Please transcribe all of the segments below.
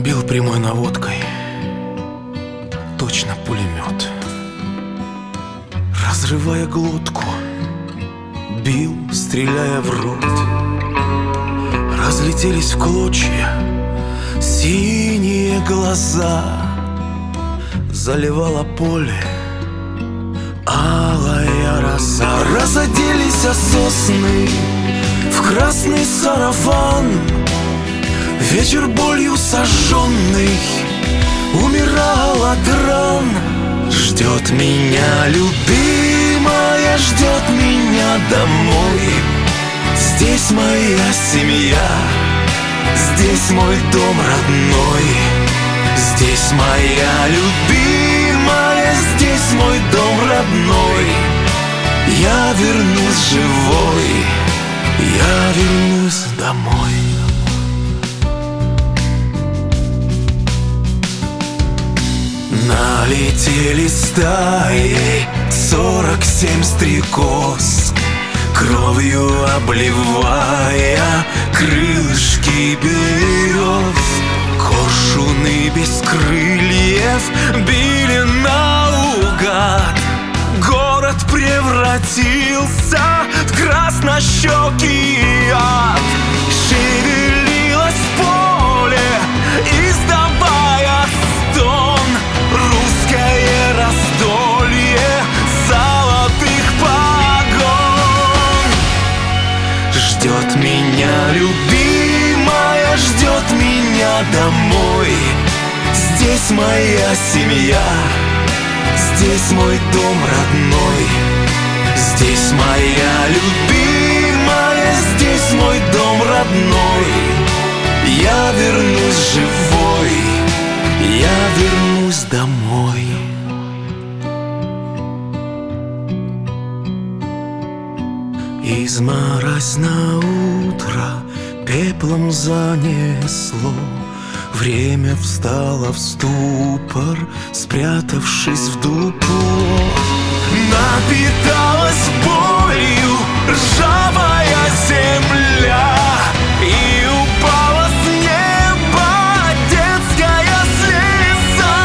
Бил прямой наводкой, точно пулемет, разрывая глотку, бил, стреляя в рот. Разлетелись в клочья синие глаза, заливало поле алая роса. Разоделись сосны в красный сарафан, вечер болью сожженный умирал от ран. Ждет меня любимая, ждет меня домой. Здесь моя семья, здесь мой дом родной. Здесь моя любимая, здесь мой дом родной. Я вернусь живой, я вернусь домой. Налетели стаи 47 стрекоз, кровью обливая крылышки берез. Коршуны без крыльев били наугад, город превратился в краснощекий ад. Шевелилось поле, издавая стон, русское раздолье золотых погон. Ждет меня любимая, ждет меня домой. Здесь моя семья, здесь мой дом родной. Здесь моя любимая, здесь мой дом родной. Я вернусь живой, я вернусь домой. Изморозь на утро пеплом занесло, время встало в ступор, спрятавшись в дупло. Напиталась болью ржавая земля, и упала с неба детская слеза.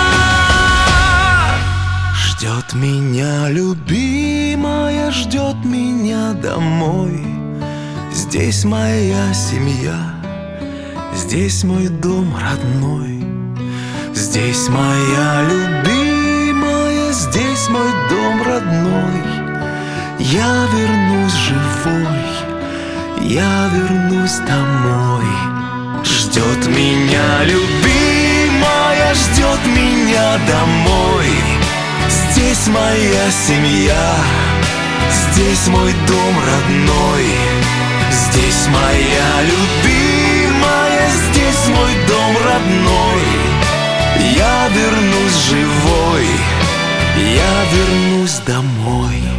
Ждет меня любимая, ждет меня домой. Здесь моя семья, здесь мой дом родной. Здесь моя любимая, здесь мой дом родной. Я вернусь живой, я вернусь домой. Ждет меня любимая, ждет меня домой. Здесь моя семья, здесь мой дом родной. Здесь моя любимая, здесь мой дом родной. Я вернусь живой, я вернусь домой.